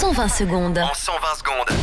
120 secondes. En 120 secondes.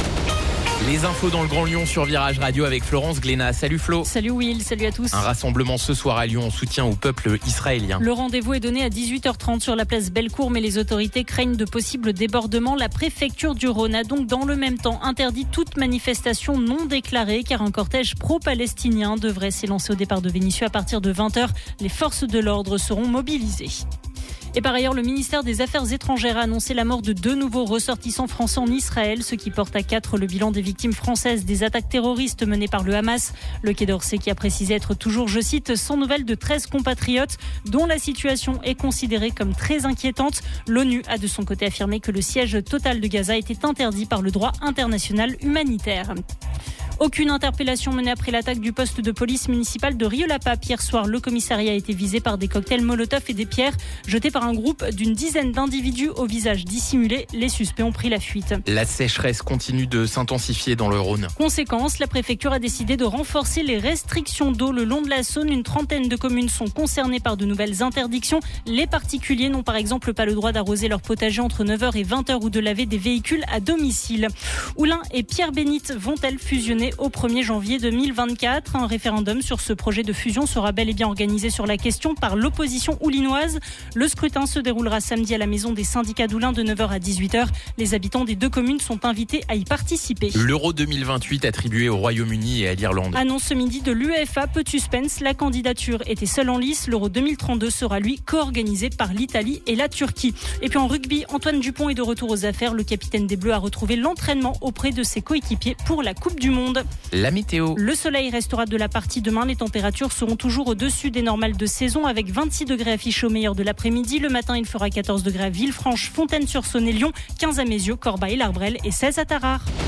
Les infos dans le Grand Lyon sur Virage Radio avec Florence Glénat. Salut Flo. Salut Will, salut à tous. Un rassemblement ce soir à Lyon en soutien au peuple israélien. Le rendez-vous est donné à 18h30 sur la place Bellecour, mais les autorités craignent de possibles débordements. La préfecture du Rhône a donc dans le même temps interdit toute manifestation non déclarée, car un cortège pro-palestinien devrait s'élancer au départ de Vénissieux à partir de 20h. Les forces de l'ordre seront mobilisées. Et par ailleurs, le ministère des Affaires étrangères a annoncé la mort de 2 nouveaux ressortissants français en Israël, ce qui porte à 4 le bilan des victimes françaises des attaques terroristes menées par le Hamas. Le Quai d'Orsay qui a précisé être toujours, je cite, sans nouvelles de 13 compatriotes dont la situation est considérée comme très inquiétante. L'ONU a de son côté affirmé que le siège total de Gaza était interdit par le droit international humanitaire. Aucune interpellation menée après l'attaque du poste de police municipale de Rieux-la-Pape. Hier soir, le commissariat a été visé par des cocktails Molotov et des pierres jetés par un groupe d'une dizaine d'individus au visage dissimulé. Les suspects ont pris la fuite. La sécheresse continue de s'intensifier dans le Rhône. Conséquence, la préfecture a décidé de renforcer les restrictions d'eau le long de la Saône. Une trentaine de communes sont concernées par de nouvelles interdictions. Les particuliers n'ont par exemple pas le droit d'arroser leur potager entre 9h et 20h ou de laver des véhicules à domicile. Oulin et Pierre-Bénite vont-elles fusionner au 1er janvier 2024. Un référendum sur ce projet de fusion sera bel et bien organisé sur la question par l'opposition oulinoise. Le scrutin se déroulera samedi à la maison des syndicats d'Oulin de 9h à 18h. Les habitants des 2 communes sont invités à y participer. L'Euro 2028 attribué au Royaume-Uni et à l'Irlande. Annonce ce midi de l'UEFA, peu de suspense. La candidature était seule en lice. L'Euro 2032 sera lui co-organisé par l'Italie et la Turquie. Et puis en rugby, Antoine Dupont est de retour aux affaires. Le capitaine des Bleus a retrouvé l'entraînement auprès de ses coéquipiers pour la Coupe du Monde. La météo. Le soleil restera de la partie demain. Les températures seront toujours au-dessus des normales de saison avec 26 degrés affichés au meilleur de l'après-midi. Le matin, il fera 14 degrés à Villefranche, Fontaine-sur-Saône et Lyon, 15 à Mézieux, Corbeil, l'Arbrel et 16 à Tarare.